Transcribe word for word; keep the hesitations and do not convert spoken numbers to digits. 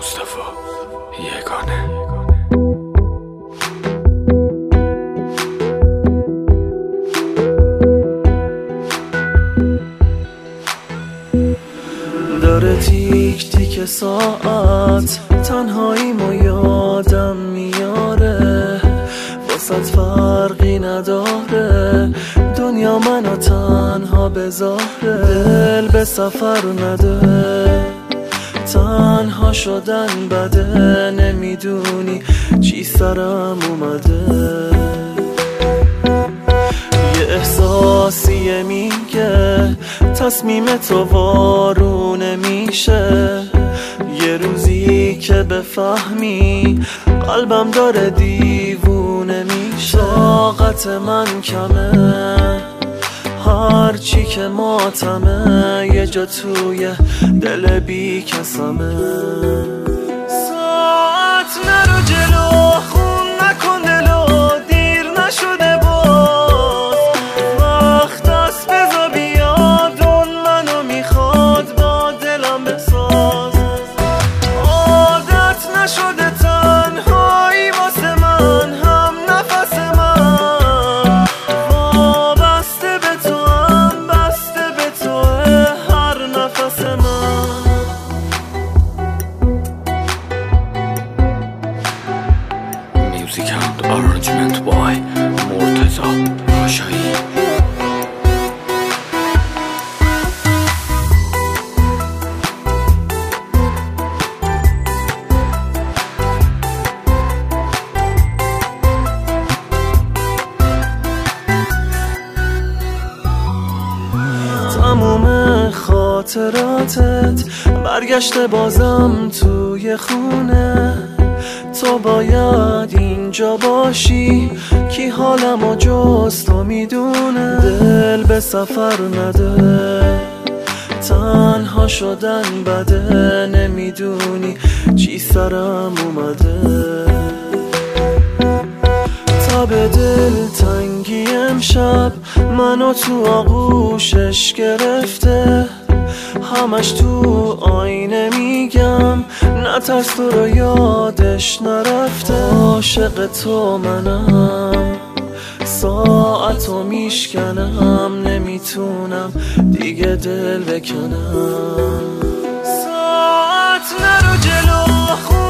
مصطفی یگانه. داره تیک تیک ساعت، تنهاییمو یادم میاره، واسط فرقی نداره دنیا منو تنها بذاره. دل به سفر نده، تنها شدن بده، نمیدونی چی سرم اومده. یه احساسیه میگه تصمیم تو وارونه میشه، یه روزی که بفهمی قلبم داره دیوونه میشه. طاقت من کمه، هر چی که ماتمه، یه جا توی دل بی کسمه. ساعت نرو جلو، خون نکن دلو، دیر نشده باز، وقت است بزا بیاد، اون منو میخواد با دلم بساز. عادت نشده تنهایی واسه من، هم نفس من وابسته به تو، هم بسته به تو هر نفس من. Music and arrangement by مرتضی پاشایی. تموم خاطراتت برگشته بازم توی خونه، تو باید اینجا باشی، کی حالمو جز تو میدونه. دل به سفر نده، تنها شدن بده، نمیدونی چی سرم اومده. تب دل تنگی امشب منو تو آغوشش گرفته، همش تو آینه میگم نترس تو رو یادش نرفته. عاشق تو منم، ساعتو میشکنم، نمیتونم دیگه دل بکنم. ساعت نرو جلو،